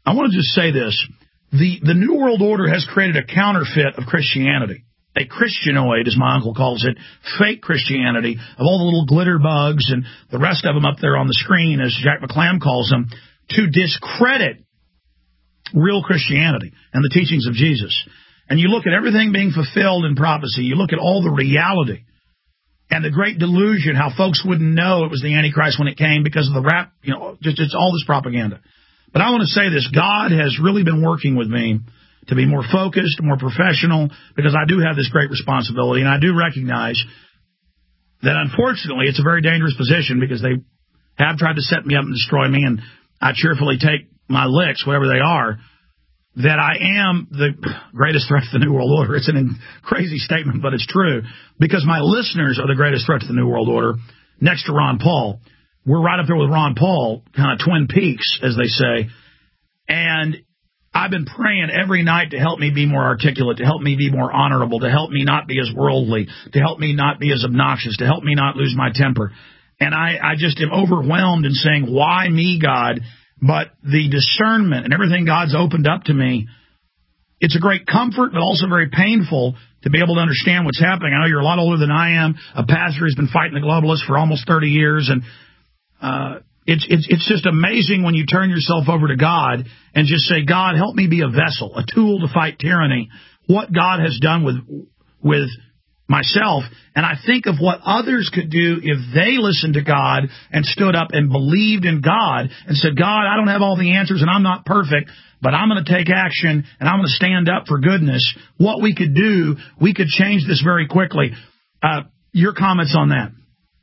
I want to just say this. The, the New World Order has created a counterfeit of Christianity. A Christianoid, as my uncle calls it, fake Christianity, of all the little glitter bugs and the rest of them up there on the screen, as Jack McClam calls them, to discredit real Christianity and the teachings of Jesus. And you look at everything being fulfilled in prophecy, you look at all the reality and the great delusion, how folks wouldn't know it was the Antichrist when it came because of the rap, you know, just it's all this propaganda. But I want to say this, God has really been working with me to be more focused, more professional, because I do have this great responsibility, and I do recognize that, unfortunately, it's a very dangerous position because they have tried to set me up and destroy me, and I cheerfully take my licks, whatever they are, that I am the greatest threat to the New World Order. It's a crazy statement, but it's true, because my listeners are the greatest threat to the New World Order, next to Ron Paul. We're right up there with Ron Paul, kind of Twin Peaks, as they say, and I've been praying every night to help me be more articulate, to help me be more honorable, to help me not be as worldly, to help me not be as obnoxious, to help me not lose my temper. And I, I just am overwhelmed in saying, why me, God? But the discernment and everything God's opened up to me, it's a great comfort, but also very painful to be able to understand what's happening. I know you're a lot older than I am, a pastor who's been fighting the globalists for almost thirty years, and uh It's, it's it's just amazing when you turn yourself over to God and just say, God, help me be a vessel, a tool to fight tyranny, what God has done with with myself. And I think of what others could do if they listened to God and stood up and believed in God and said, God, I don't have all the answers and I'm not perfect, but I'm going to take action and I'm going to stand up for goodness. What we could do, we could change this very quickly. Uh, your comments on that?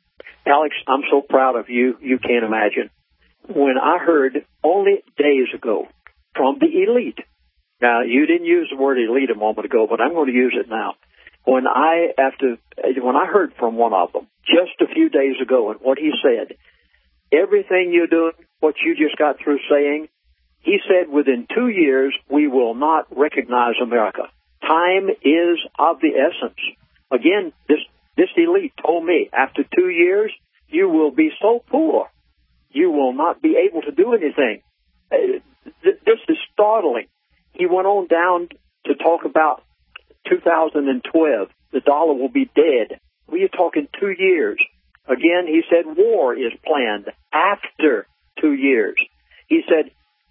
Alex, I'm so proud of you, you can't imagine. When I heard only days ago from the elite, now you didn't use the word elite a moment ago, but I'm going to use it now. When I, after, when I heard from one of them just a few days ago and what he said, everything you're doing, what you just got through saying, he said within two years we will not recognize America. Time is of the essence. Again, this This elite told me, after two years, you will be so poor, you will not be able to do anything. Uh, th- this is startling. He went on down to talk about two thousand twelve. The dollar will be dead. We are talking two years. Again, he said war is planned after two years. He said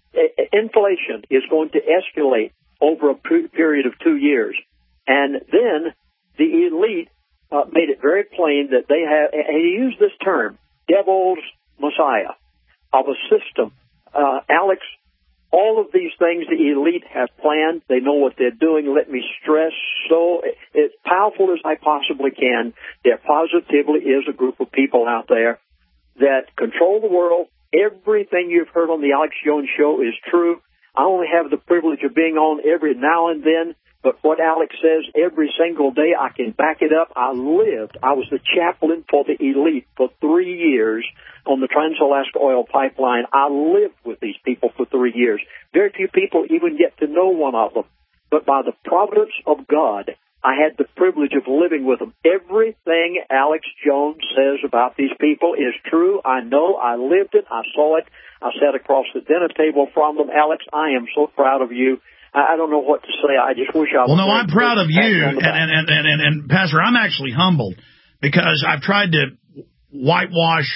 inflation is going to escalate over a period of two years. And then the elite Uh, made it very plain that they have, and he used this term, devil's messiah, of a system. Uh, Alex, all of these things the elite have planned, they know what they're doing. Let me stress, so as powerful as I possibly can, there positively is a group of people out there that control the world. Everything you've heard on the Alex Jones Show is true. I only have the privilege of being on every now and then. But what Alex says every single day, I can back it up. I lived, I was the chaplain for the elite for three years on the Trans-Alaska Oil Pipeline. I lived with these people for three years. Very few people even get to know one of them. But by the providence of God, I had the privilege of living with them. Everything Alex Jones says about these people is true. I know, I lived it, I saw it. I sat across the dinner table from them. Alex, I am so proud of you. I don't know what to say. I just wish I was. Well, no, I'm proud of you, and, and, and, and, and, Pastor, I'm actually humbled because I've tried to whitewash,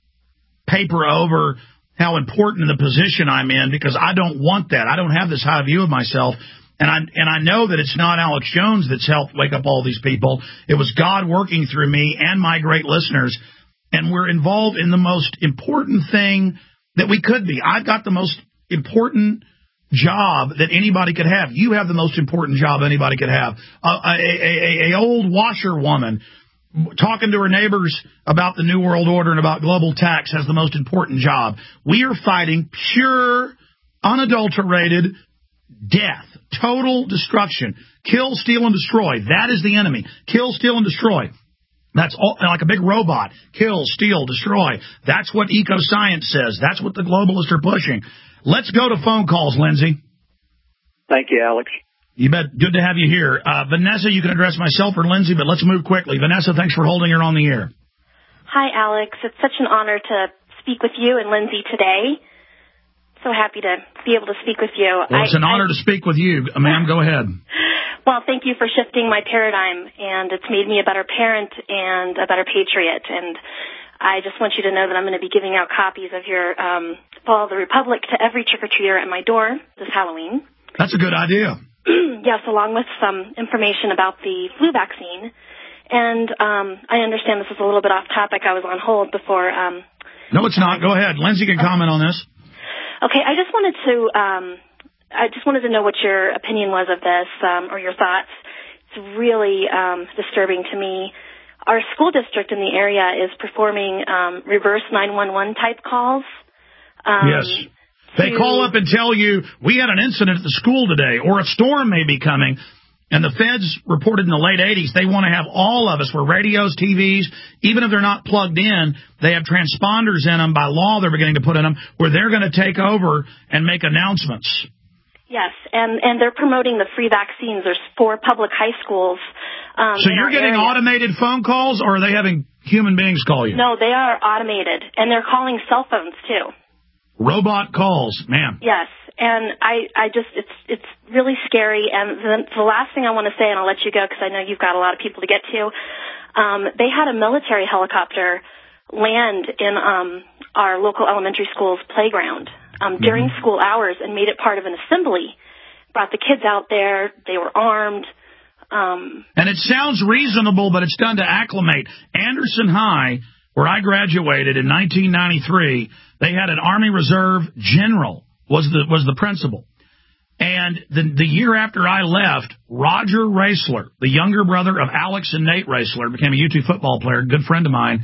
paper over how important the position I'm in because I don't want that. I don't have this high view of myself, and I and I know that it's not Alex Jones that's helped wake up all these people. It was God working through me and my great listeners, and we're involved in the most important thing that we could be. I've got the most important job that anybody could have. You have the most important job anybody could have. A, a, a, a old washerwoman talking to her neighbors about the New World Order and about global tax has the most important job. We are fighting pure, unadulterated death, total destruction. Kill, steal, and destroy. That is the enemy. Kill, steal, and destroy. That's all, like a big robot. Kill, steal, destroy. That's what eco-science says. That's what the globalists are pushing. Let's go to phone calls, Lindsay. Thank you, Alex. You bet. Good to have you here. Uh, Vanessa, you can address myself or Lindsay, but let's move quickly. Vanessa, thanks for holding her on the air. Hi, Alex. It's such an honor to speak with you and Lindsay today. so happy to be able to speak with you. Well, it's I, an honor I, to speak with you. Ma'am, go ahead. Well, thank you for shifting my paradigm, and it's made me a better parent and a better patriot. And I just want you to know that I'm going to be giving out copies of your um, Fall of the Republic to every trick-or-treater at my door this Halloween. That's a good idea. Yes, along with some information about the flu vaccine. And um, I understand this is a little bit off topic. I was on hold before. Um, no, it's not. Go ahead. Lindsay can comment on this. Okay, I just wanted to um, I just wanted to know what your opinion was of this, um, or your thoughts. It's really um, disturbing to me. Our school district in the area is performing um, reverse nine one one type calls. Um, yes. They to... call up and tell you, we had an incident at the school today, or a storm may be coming. And the feds reported in the late eighties, they want to have all of us, where radios, T Vs, even if they're not plugged in, they have transponders in them. By law, they're beginning to put in them, where they're going to take over and make announcements. Yes, and, and they're promoting the free vaccines. There's four public high schools. Um, so you're getting area. automated phone calls, or are they having human beings call you? No, they are automated, and they're calling cell phones, too. Robot calls, ma'am. Yes, and I, I just, it's it's really scary. And the, the last thing I want to say, and I'll let you go because I know you've got a lot of people to get to, um, they had a military helicopter land in um, our local elementary school's playground um, during mm-hmm. school hours and made it part of an assembly. Brought the kids out there. They were armed. Um, and it sounds reasonable, but it's done to acclimate. Anderson High, where I graduated in nineteen ninety-three, they had an Army Reserve general was the was the principal. And the, the year after I left, Roger Raisler, the younger brother of Alex and Nate Raisler, became a U two football player, a good friend of mine.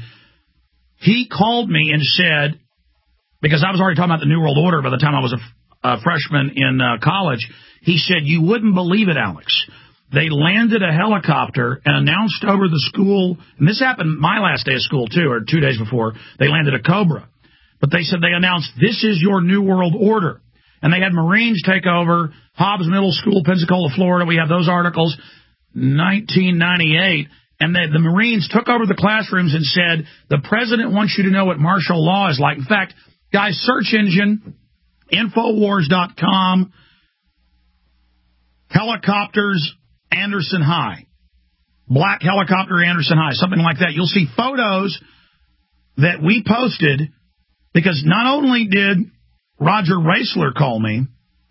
He called me and said, because I was already talking about the New World Order by the time I was a, a freshman in uh, college, he said, you wouldn't believe it, Alex. They landed a helicopter and announced over the school, and this happened my last day of school, too, or two days before, they landed a Cobra. But they said they announced, this is your New World Order. And they had Marines take over Hobbs Middle School, Pensacola, Florida. We have those articles, nineteen ninety-eight. And they, the Marines took over the classrooms and said, the president wants you to know what martial law is like. In fact, guys, search engine, Infowars dot com, helicopters, Anderson High. Black helicopter, Anderson High, something like that. You'll see photos that we posted, because not only did Roger Raisler call me,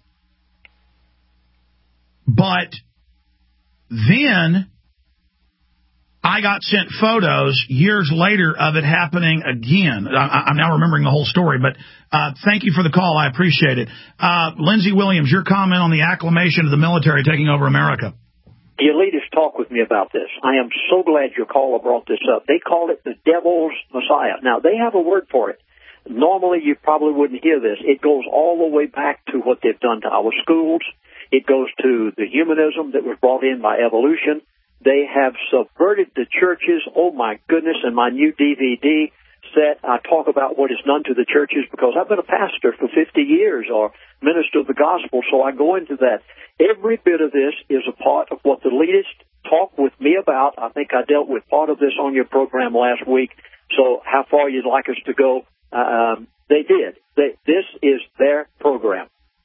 but then I got sent photos years later of it happening again. I, I'm now remembering the whole story, but uh, thank you for the call. I appreciate it. Uh, Lindsey Williams, your comment on the acclamation of the military taking over America. The elitists talk with me about this. I am so glad your caller brought this up. They call it the devil's messiah. Now, they have a word for it. Normally, you probably wouldn't hear this. It goes all the way back to what they've done to our schools. It goes to the humanism that was brought in by evolution. They have subverted the churches. Oh, my goodness. In my new D V D set, I talk about what is done to the churches because I've been a pastor for fifty years or minister of the gospel, so I go into that. Every bit of this is a part of what the elitists talk with me about. I think I dealt with part of this on your program last week. So how far you'd like us to go, um, they did. They, this is their program.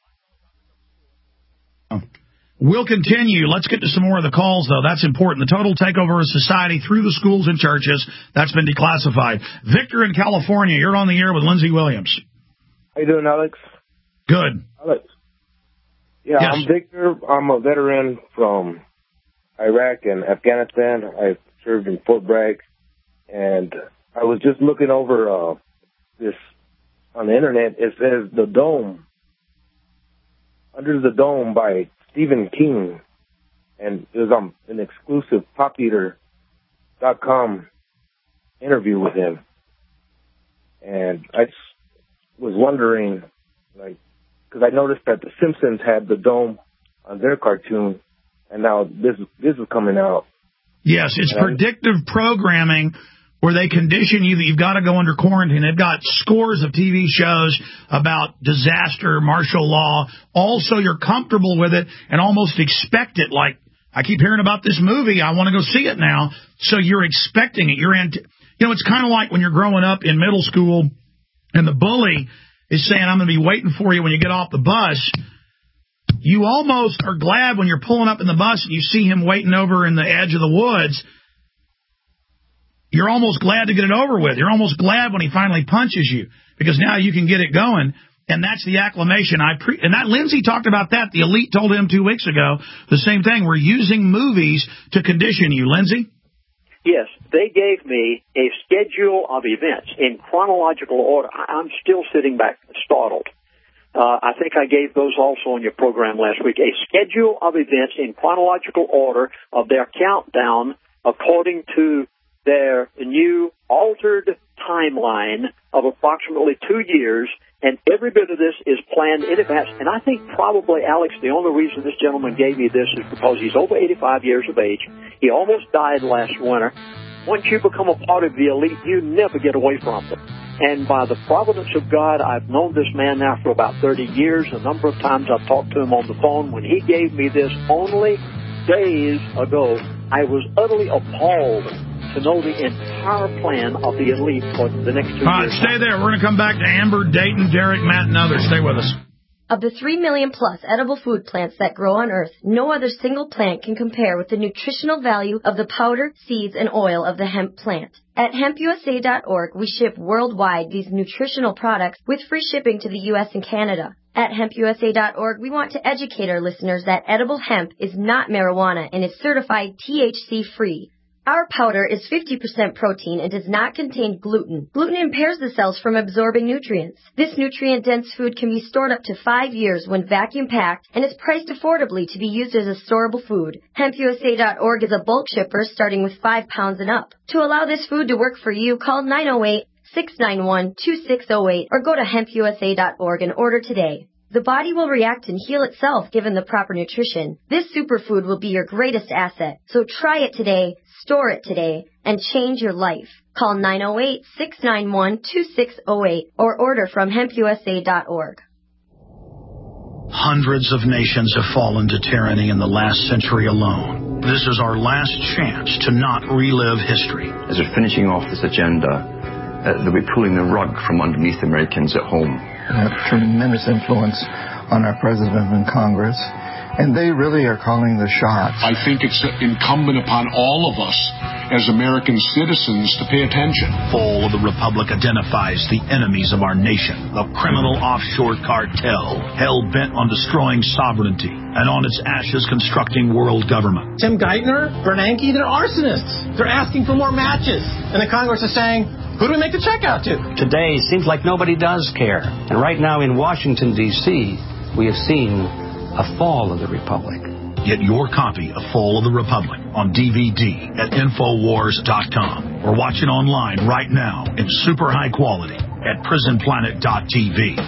We'll continue. Let's get to some more of the calls, though. That's important. The total takeover of society through the schools and churches, that's been declassified. Victor in California, you're on the air with Lindsey Williams. How you doing, Alex? Good. Alex. Yeah, yes. I'm Victor. I'm a veteran from Iraq and Afghanistan. I served in Fort Bragg, and I was just looking over uh, this on the internet. It says The Dome, Under the Dome by Stephen King, and it was on an exclusive pop eater dot com interview with him. And I just was wondering, like, because I noticed that The Simpsons had the dome on their cartoon, and now this this is coming out. Yes, it's and predictive I, programming where they condition you that you've got to go under quarantine. They've got scores of T V shows about disaster, martial law. Also, you're comfortable with it and almost expect it. Like, I keep hearing about this movie. I want to go see it now. So you're expecting it. You're, ant- you know, it's kind of like when you're growing up in middle school and the bully is saying, I'm going to be waiting for you when you get off the bus, you almost are glad when you're pulling up in the bus and you see him waiting over in the edge of the woods. You're almost glad to get it over with. You're almost glad when he finally punches you, because now you can get it going. And that's the acclamation. I pre- and that Lindsay talked about that. The elite told him two weeks ago the same thing. We're using movies to condition you. Lindsay? Yes, they gave me a schedule of events in chronological order. I'm still sitting back startled. Uh, I think I gave those also on your program last week. A schedule of events in chronological order of their countdown according to their new altered timeline of approximately two years, and every bit of this is planned in advance. And I think probably, Alex, the only reason this gentleman gave me this is because he's over eighty-five years of age. He almost died last winter. Once you become a part of the elite, you never get away from them. And by the providence of God, I've known this man now for about thirty years. A number of times I've talked to him on the phone. When he gave me this only days ago, I was utterly appalled to know the entire plan of the elite for the next two All right, years. stay there. We're going to come back to Amber, Dayton, Derek, Matt, and others. Stay with us. Of the three million plus edible food plants that grow on Earth, no other single plant can compare with the nutritional value of the powder, seeds, and oil of the hemp plant. At hemp U S A dot org, we ship worldwide these nutritional products with free shipping to the U S and Canada. At hemp U S A dot org, we want to educate our listeners that edible hemp is not marijuana and is certified T H C-free. Our powder is fifty percent protein and does not contain gluten. Gluten impairs the cells from absorbing nutrients. This nutrient-dense food can be stored up to five years when vacuum-packed and is priced affordably to be used as a storable food. hemp U S A dot org is a bulk shipper starting with five pounds and up. To allow this food to work for you, call nine oh eight, six nine one, two six oh eight or go to hemp U S A dot org and order today. The body will react and heal itself given the proper nutrition. This superfood will be your greatest asset. So try it today, store it today, and change your life. Call nine oh eight, six nine one, two six oh eight or order from hemp U S A dot org. Hundreds of nations have fallen to tyranny in the last century alone. This is our last chance to not relive history. As we're finishing off this agenda, uh, they'll be pulling the rug from underneath Americans at home. We have tremendous influence on our president and Congress, and they really are calling the shots. I think it's incumbent upon all of us as American citizens to pay attention. Fall of the Republic identifies the enemies of our nation, a criminal offshore cartel hell-bent on destroying sovereignty and on its ashes constructing world government. Tim Geithner, Bernanke, they're arsonists. They're asking for more matches. And the Congress is saying, who do we make the check out to? Today seems like nobody does care. And right now in Washington, D C, we have seen a fall of the Republic. Get your copy of Fall of the Republic on D V D at Infowars dot com or watch it online right now in super high quality at Prison Planet dot T V.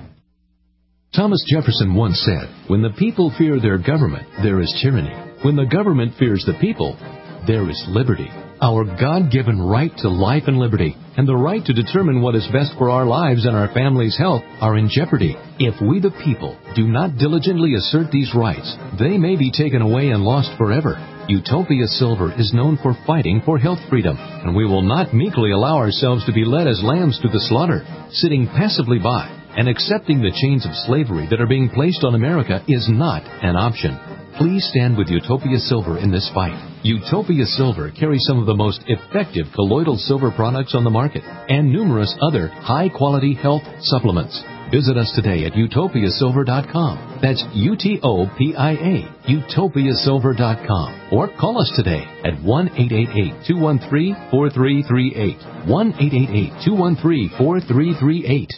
Thomas Jefferson once said, "When the people fear their government, there is tyranny. When the government fears the people, there is liberty." Our God-given right to life and liberty and the right to determine what is best for our lives and our family's health are in jeopardy. If we the people do not diligently assert these rights, they may be taken away and lost forever. Utopia Silver is known for fighting for health freedom, and we will not meekly allow ourselves to be led as lambs to the slaughter. Sitting passively by and accepting the chains of slavery that are being placed on America is not an option. Please stand with Utopia Silver in this fight. Utopia Silver carries some of the most effective colloidal silver products on the market and numerous other high-quality health supplements. Visit us today at Utopia Silver dot com. That's U T O P I A, Utopia Silver dot com. Or call us today at one eight eight eight, two one three, four three three eight. one eight eight eight, two one three, four three three eight.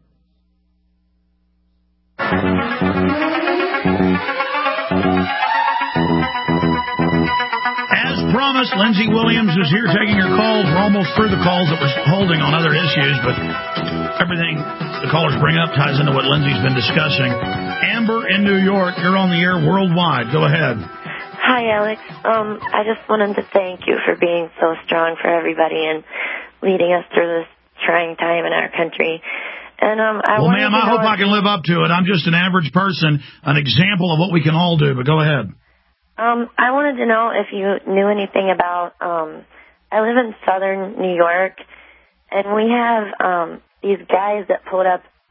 As promised, Lindsay Williams is here taking your calls. We're almost through the calls that we're holding on other issues, but everything the callers bring up ties into what Lindsay's been discussing. Amber in New York, you're on the air worldwide. Go ahead. Hi, Alex. Um, I just wanted to thank you for being so strong for everybody and leading us through this trying time in our country. And um, I well, ma'am, I hope I can live up to it. I'm just an average person, an example of what we can all do, but go ahead. Um, I wanted to know if you knew anything about, um, I live in southern New York, and we have um, these guys that put up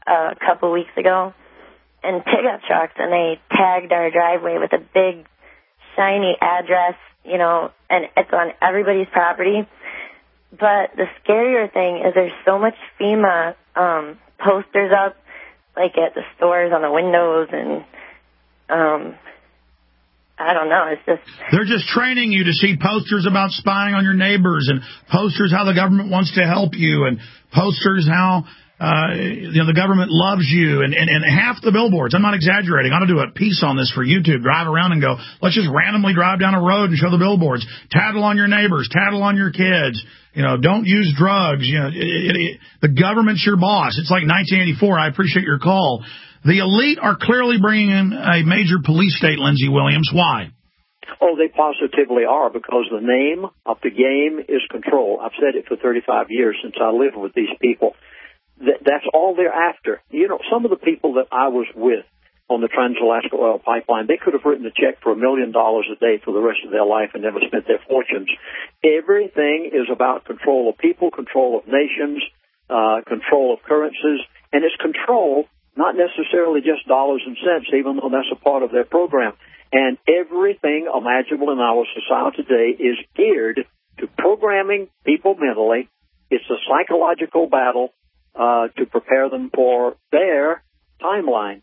a couple weeks ago, and pickup trucks, and they tagged our driveway with a big, shiny address, you know, and it's on everybody's property. But the scarier thing is there's so much FEMA um, posters up, like at the stores on the windows, and um, I don't know. It's just they're just training you to see posters about spying on your neighbors, and posters how the government wants to help you, and posters how uh, you know the government loves you, and, and, and half the billboards. I'm not exaggerating. I'm gonna do a piece on this for YouTube. Drive around and go, let's just randomly drive down a road and show the billboards. Tattle on your neighbors. Tattle on your kids. You know, don't use drugs. You know, it, it, it, the government's your boss. It's like nineteen eighty-four. I appreciate your call. The elite are clearly bringing in a major police state, Lindsey Williams. Why? Oh, they positively are, because the name of the game is control. I've said it for thirty-five years since I lived with these people. That, that's all they're after. You know, some of the people that I was with on the Trans-Alaska Oil Pipeline, they could have written a check for a million dollars a day for the rest of their life and never spent their fortunes. Everything is about control of people, control of nations, uh, control of currencies, and it's control, not necessarily just dollars and cents, even though that's a part of their program. And everything imaginable in our society today is geared to programming people mentally. It's a psychological battle uh, to prepare them for their timeline.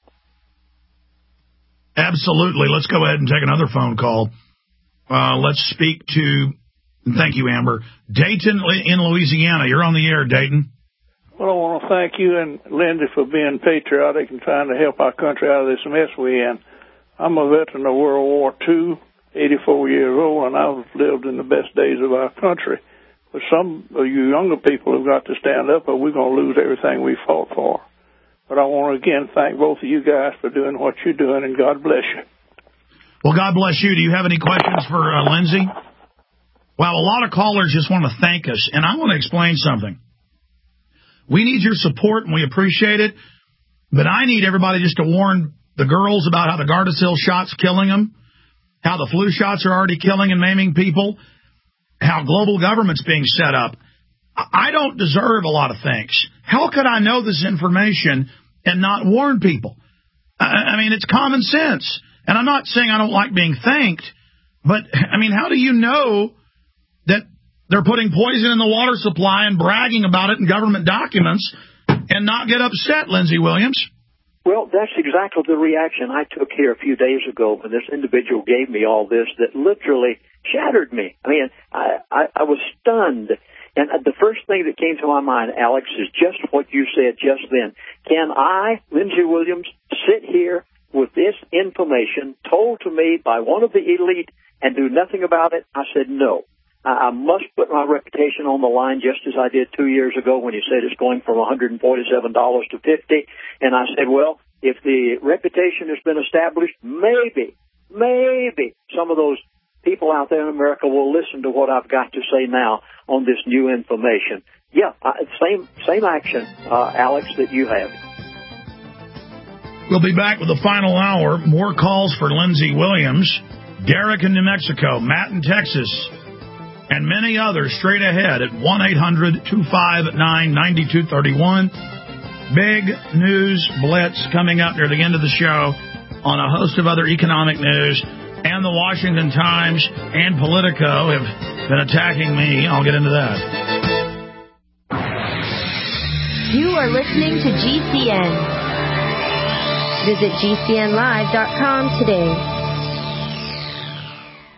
Absolutely. Let's go ahead and take another phone call. Uh, let's speak to, thank you, Amber, Dayton in Louisiana. You're on the air, Dayton. Well, I want to thank you and Lindsey for being patriotic and trying to help our country out of this mess we're in. I'm a veteran of World War Two, eighty-four years old, and I've lived in the best days of our country. But some of you younger people have got to stand up, or we're going to lose everything we fought for. But I want to again thank both of you guys for doing what you're doing, and God bless you. Well, God bless you. Do you have any questions for uh, Lindsey? Well, a lot of callers just want to thank us, and I want to explain something. We need your support, and we appreciate it, but I need everybody just to warn the girls about how the Gardasil shot's killing them, how the flu shots are already killing and maiming people, how global government's being set up. I don't deserve a lot of thanks. How could I know this information and not warn people? I mean, it's common sense. And I'm not saying I don't like being thanked, but, I mean, how do you know that they're putting poison in the water supply and bragging about it in government documents and not get upset, Lindsey Williams? Well, that's exactly the reaction I took here a few days ago when this individual gave me all this that literally shattered me. I mean, I, I, I was stunned. And the first thing that came to my mind, Alex, is just what you said just then. Can I, Lindsey Williams, sit here with this information told to me by one of the elite and do nothing about it? I said no. I must put my reputation on the line, just as I did two years ago when you said it's going from one hundred forty-seven dollars to fifty dollars. And I said, well, if the reputation has been established, maybe, maybe some of those people out there in America will listen to what I've got to say now on this new information. Yeah, same same action, uh, Alex, that you have. We'll be back with the final hour. More calls for Lindsey Williams, Derek in New Mexico, Matt in Texas, and many others straight ahead at one eight hundred two five nine nine two three one. Big news blitz coming up near the end of the show on a host of other economic news. And the Washington Times and Politico have been attacking me. I'll get into that. You are listening to G C N. Visit G C N live dot com today.